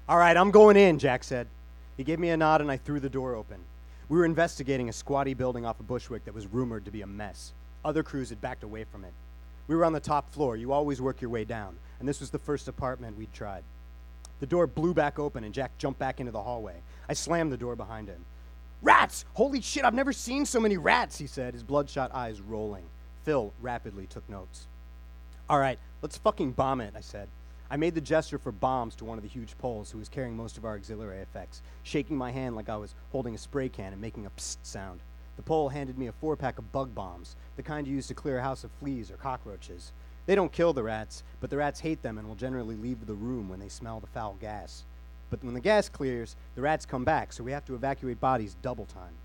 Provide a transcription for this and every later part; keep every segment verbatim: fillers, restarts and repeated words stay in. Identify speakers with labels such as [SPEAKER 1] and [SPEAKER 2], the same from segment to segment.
[SPEAKER 1] All right, I'm going in, Jack said. He gave me a nod and I threw the door open. We were investigating a squatty building off of Bushwick that was rumored to be a mess. Other crews had backed away from it. We were on the top floor. You always work your way down, and this was the first apartment we'd tried. The door blew back open and Jack jumped back into the hallway. I slammed the door behind him. Rats! Holy shit, I've never seen so many rats, he said, his bloodshot eyes rolling. Phil rapidly took notes. All right, let's fucking bomb it, I said. I made the gesture for bombs to one of the huge poles who was carrying most of our auxiliary effects, shaking my hand like I was holding a spray can and making a psst sound. The pole handed me a four-pack of bug bombs, the kind you use to clear a house of fleas or cockroaches. They don't kill the rats, but the rats hate them and will generally leave the room when they smell the foul gas. But when the gas clears, the rats come back, so we have to evacuate bodies double time.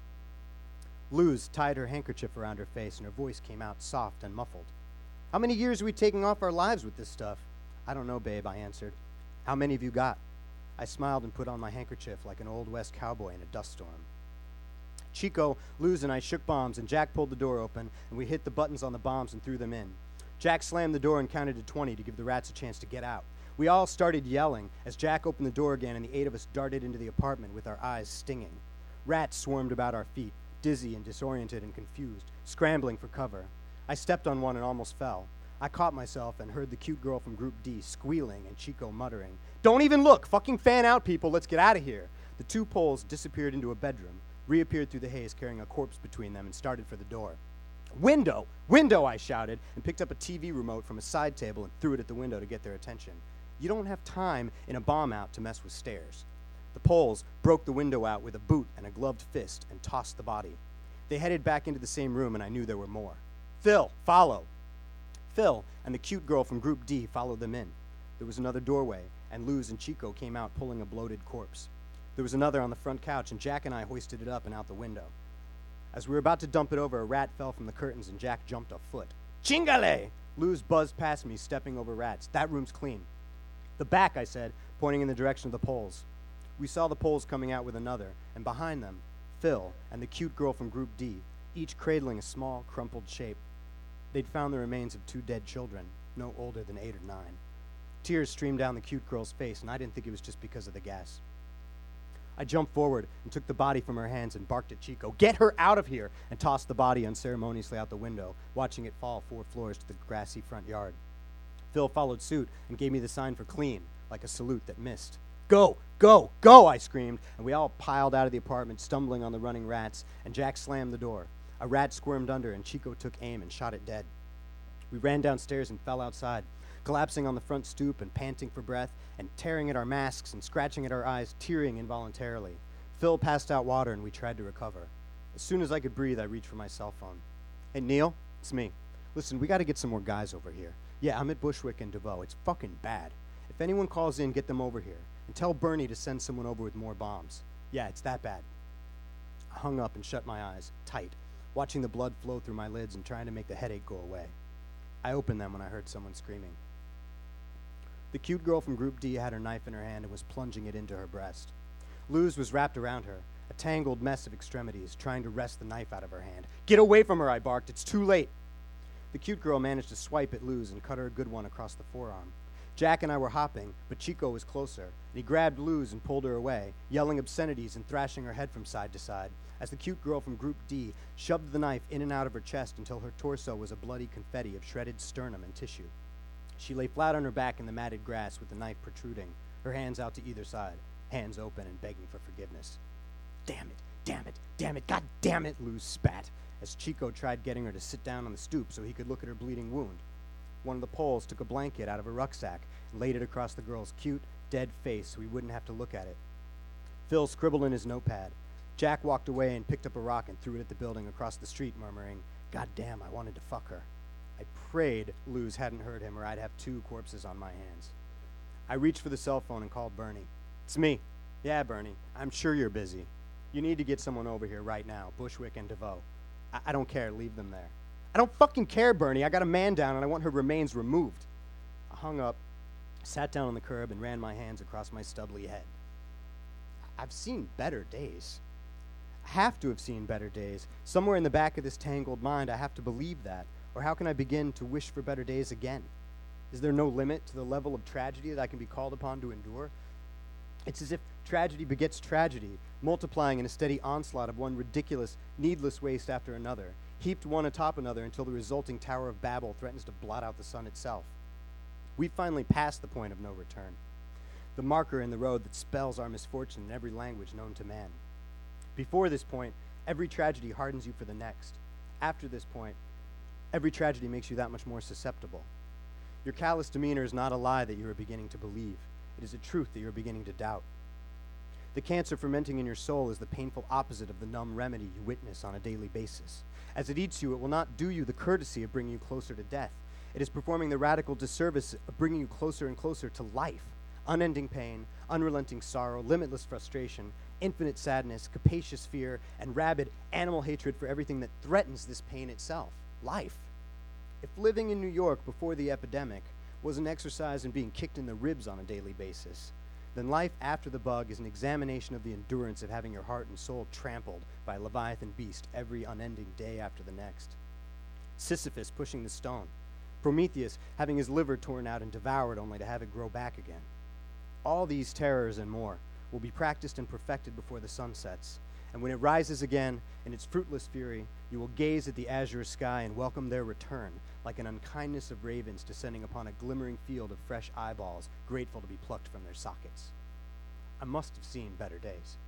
[SPEAKER 1] Luz tied her handkerchief around her face and her voice came out soft and muffled. How many years are we taking off our lives with this stuff? I don't know, babe, I answered. How many have you got? I smiled and put on my handkerchief like an Old West cowboy in a dust storm. Chico, Luz, and I shook bombs, and Jack pulled the door open, and we hit the buttons on the bombs and threw them in. Jack slammed the door and counted to twenty to give the rats a chance to get out. We all started yelling as Jack opened the door again, and the eight of us darted into the apartment with our eyes stinging. Rats swarmed about our feet, dizzy and disoriented and confused, scrambling for cover. I stepped on one and almost fell. I caught myself and heard the cute girl from Group D squealing and Chico muttering, Don't even look! Fucking fan out, people! Let's get out of here! The two poles disappeared into a bedroom, reappeared through the haze carrying a corpse between them, and started for the door. Window! Window! I shouted, and picked up a T V remote from a side table and threw it at the window to get their attention. You don't have time in a bomb out to mess with stairs. The poles broke the window out with a boot and a gloved fist and tossed the body. They headed back into the same room, and I knew there were more. Phil, follow! Phil and the cute girl from Group D followed them in. There was another doorway, and Luz and Chico came out pulling a bloated corpse. There was another on the front couch, and Jack and I hoisted it up and out the window. As we were about to dump it over, a rat fell from the curtains, and Jack jumped a foot. Chingale! Luz buzzed past me, stepping over rats. That room's clean. The back, I said, pointing in the direction of the poles. We saw the poles coming out with another, and behind them, Phil and the cute girl from Group D, each cradling a small, crumpled shape. They'd found the remains of two dead children, no older than eight or nine. Tears streamed down the cute girl's face, and I didn't think it was just because of the gas. I jumped forward and took the body from her hands and barked at Chico, Get her out of here! And tossed the body unceremoniously out the window, watching it fall four floors to the grassy front yard. Phil followed suit and gave me the sign for clean, like a salute that missed. Go! Go! Go! I screamed, and we all piled out of the apartment, stumbling on the running rats, and Jack slammed the door. A rat squirmed under, and Chico took aim and shot it dead. We ran downstairs and fell outside, collapsing on the front stoop and panting for breath, and tearing at our masks and scratching at our eyes, tearing involuntarily. Phil passed out water, and we tried to recover. As soon as I could breathe, I reached for my cell phone. Hey, Neil, it's me. Listen, we got to get some more guys over here. Yeah, I'm at Bushwick and DeVoe. It's fucking bad. If anyone calls in, get them over here. And tell Bernie to send someone over with more bombs. Yeah, it's that bad. I hung up and shut my eyes, tight, watching the blood flow through my lids and trying to make the headache go away. I opened them when I heard someone screaming. The cute girl from Group D had her knife in her hand and was plunging it into her breast. Luz was wrapped around her, a tangled mess of extremities, trying to wrest the knife out of her hand. Get away from her, I barked. It's too late. The cute girl managed to swipe at Luz and cut her a good one across the forearm. Jack and I were hopping, but Chico was closer, and he grabbed Luz and pulled her away, yelling obscenities and thrashing her head from side to side, as the cute girl from Group D shoved the knife in and out of her chest until her torso was a bloody confetti of shredded sternum and tissue. She lay flat on her back in the matted grass with the knife protruding, her hands out to either side, hands open and begging for forgiveness. Damn it, damn it, damn it, god damn it, Luz spat, as Chico tried getting her to sit down on the stoop so he could look at her bleeding wound. One of the poles took a blanket out of a rucksack and laid it across the girl's cute, dead face so we wouldn't have to look at it. Phil scribbled in his notepad. Jack walked away and picked up a rock and threw it at the building across the street, murmuring, God damn, I wanted to fuck her. I prayed Luz hadn't heard him or I'd have two corpses on my hands. I reached for the cell phone and called Bernie. It's me. Yeah, Bernie, I'm sure you're busy. You need to get someone over here right now, Bushwick and DeVoe. I, I don't care, leave them there. I don't fucking care, Bernie. I got a man down and I want her remains removed. I hung up, sat down on the curb, and ran my hands across my stubbly head. I've seen better days. I have to have seen better days. Somewhere in the back of this tangled mind, I have to believe that. Or how can I begin to wish for better days again? Is there no limit to the level of tragedy that I can be called upon to endure? It's as if tragedy begets tragedy, multiplying in a steady onslaught of one ridiculous, needless waste after another, heaped one atop another until the resulting Tower of Babel threatens to blot out the sun itself. We've finally passed the point of no return, the marker in the road that spells our misfortune in every language known to man. Before this point, every tragedy hardens you for the next. After this point, every tragedy makes you that much more susceptible. Your callous demeanor is not a lie that you are beginning to believe. It is a truth that you are beginning to doubt. The cancer fermenting in your soul is the painful opposite of the numb remedy you witness on a daily basis. As it eats you, it will not do you the courtesy of bringing you closer to death. It is performing the radical disservice of bringing you closer and closer to life. Unending pain, unrelenting sorrow, limitless frustration, infinite sadness, capacious fear, and rabid animal hatred for everything that threatens this pain itself, life. If living in New York before the epidemic was an exercise in being kicked in the ribs on a daily basis, then life after the bug is an examination of the endurance of having your heart and soul trampled by a Leviathan beast every unending day after the next. Sisyphus pushing the stone, Prometheus having his liver torn out and devoured only to have it grow back again. All these terrors and more will be practiced and perfected before the sun sets, and when it rises again in its fruitless fury, you will gaze at the azure sky and welcome their return, like an unkindness of ravens descending upon a glimmering field of fresh eyeballs, grateful to be plucked from their sockets. I must have seen better days.